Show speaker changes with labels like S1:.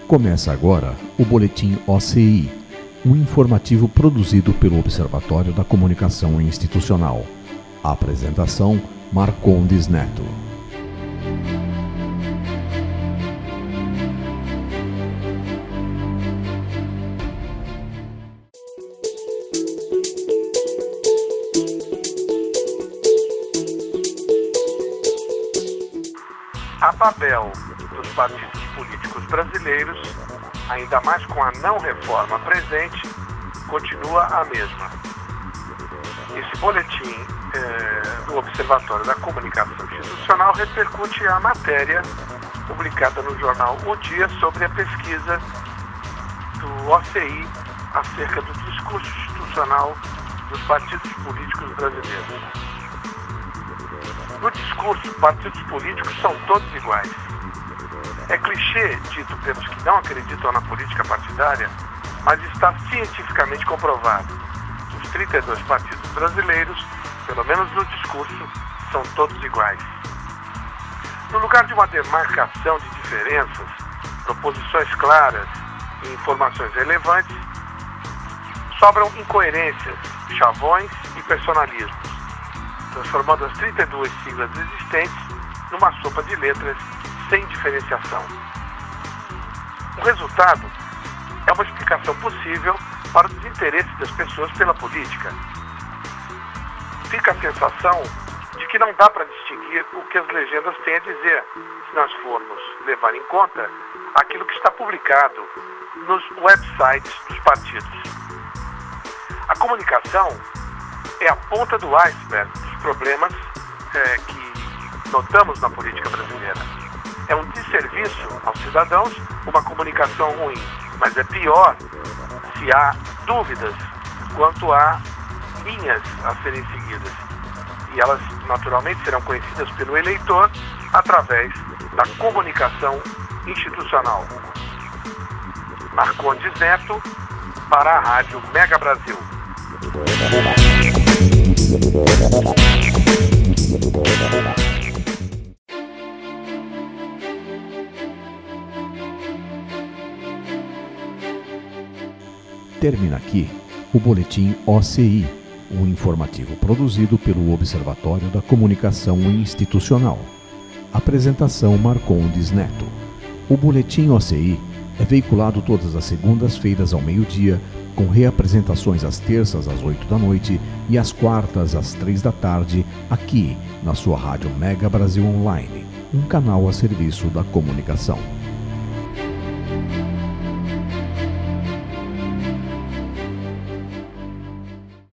S1: Começa agora o Boletim OCI, um informativo produzido pelo Observatório da Comunicação Institucional. A apresentação, Marcondes Neto.
S2: A Babel dos partidos políticos brasileiros, ainda mais com a não-reforma presente, continua a mesma. Esse boletim do Observatório da Comunicação Institucional repercute a matéria publicada no jornal O Dia sobre a pesquisa do OCI acerca do discurso institucional dos partidos políticos brasileiros. No discurso, partidos políticos são todos iguais. É clichê dito pelos que não acreditam na política partidária, mas está cientificamente comprovado. Os 32 partidos brasileiros, pelo menos no discurso, são todos iguais. No lugar de uma demarcação de diferenças, proposições claras e informações relevantes, sobram incoerências, chavões e personalismos, transformando as 32 siglas existentes numa sopa de letras sem diferenciação. O resultado é uma explicação possível para o desinteresse das pessoas pela política. Fica a sensação de que não dá para distinguir o que as legendas têm a dizer, se nós formos levar em conta aquilo que está publicado nos websites dos partidos. A comunicação é a ponta do iceberg dos problemas que notamos na política brasileira. É um desserviço aos cidadãos uma comunicação ruim, mas é pior se há dúvidas quanto a linhas a serem seguidas. E elas naturalmente serão conhecidas pelo eleitor através da comunicação institucional. Marcondes Neto para a Rádio Mega Brasil.
S1: Termina aqui o Boletim OCI, um informativo produzido pelo Observatório da Comunicação Institucional. Apresentação Marcondes Neto. O Boletim OCI é veiculado todas as segundas-feiras ao meio-dia, com reapresentações às terças às 8 da noite e às quartas às 3 da tarde, aqui na sua Rádio Mega Brasil Online, um canal a serviço da comunicação.